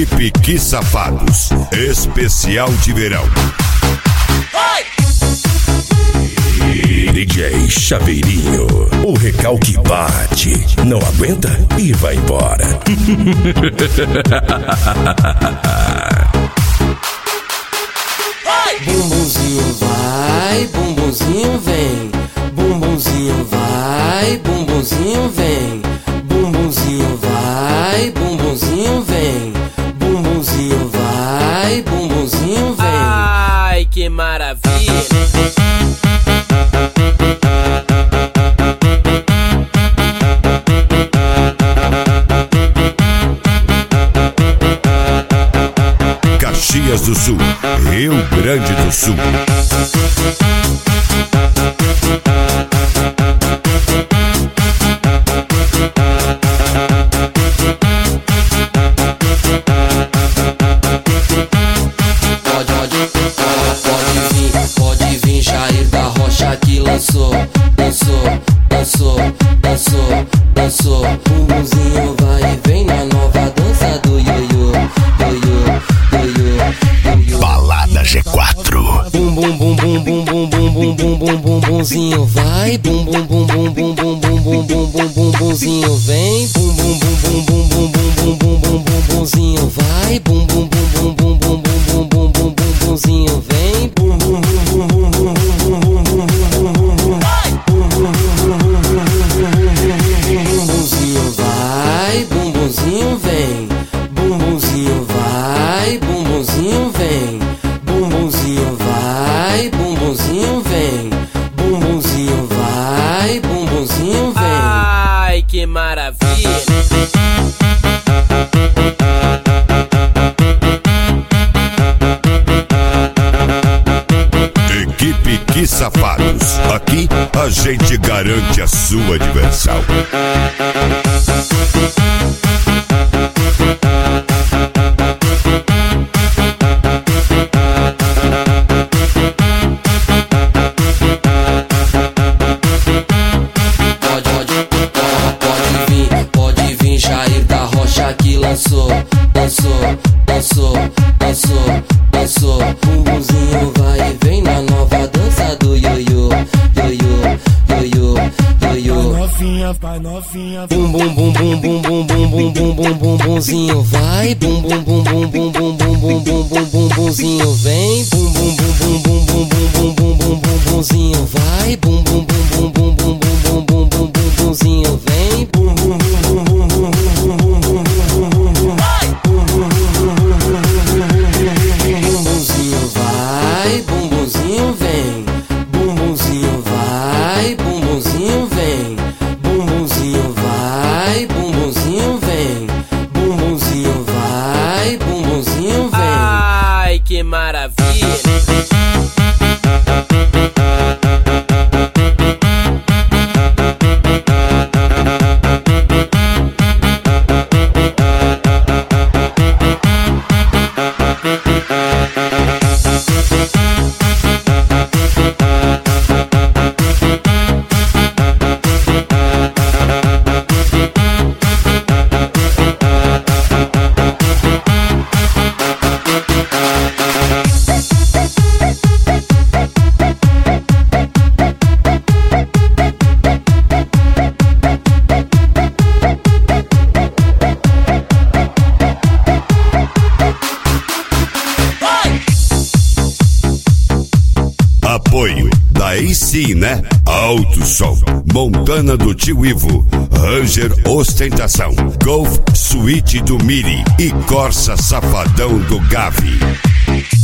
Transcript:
Equipe Que Safados, especial de verão. DJ Chaveirinho, o recalque bate, não aguenta e vai embora. Bumbumzinho vai, bumbumzinho vem. Bumbumzinho vai, bumbumzinho vem. Bumbumzinho vai, bumbumzinho vem. Bumbumzinho vai, bumbumzinho vem. Ai, que maravilha! Caxias do Sul, Rio Grande do Sul. Pode vir Jair da Rocha que lançou. Bumbumzinho vai e vem na nova dança do ioiô. Balada G4. Bum bum bum bum bum bum bum bum bum bum bum bumzinho vai. Bum bum bum bum bum bum bum bum bum bum bum bumzinho vem. Bum bum bum bum bum bum bum bum bum bum bum bumzinho vai. Bum bum bum bum bum bum bum bum bum bum bumzinho vem. Bum bum bum bum bum bum bum bum bum bum vai. Bumbumzinho vai, bumbumzinho vem. Bumbumzinho vai, bumbumzinho vem. Bumbumzinho vai, bumbumzinho vem. Bumbumzinho vai, bumbumzinho vem. Ai, que maravilha! Equipe Que Safados, aqui a gente garante a sua diversão. Pode vir Jair da Rocha que lançou. Bumbumzinho vai e vem na nova dança do ioiô. Vai novinha. Bum bum bum bum bum bum bum bum bum bum bum bumzinho vai. Bum bum bum bum bum bum bum bum bum bum bum bumzinho vem. Bum bum bum bum bum bum bum bum bum bum bumzinho vai. Bum bum bum bum bum bum bum bum bum bum bumzinho vem. Bum bum bum bum bum bum bum bum bum vai. Bumbumzinho vai, bumbumzinho vem. Bumbumzinho vai, bumbumzinho vem. Bumbumzinho vai, bumbumzinho vem. Bumbumzinho vai, bumbumzinho vem. Ai, que maravilha! Apoio da AC, né? Alto Som, Montana do Tio Ivo, Ranger Ostentação, Golf Suíte do Miri e Corsa Safadão do Gavi.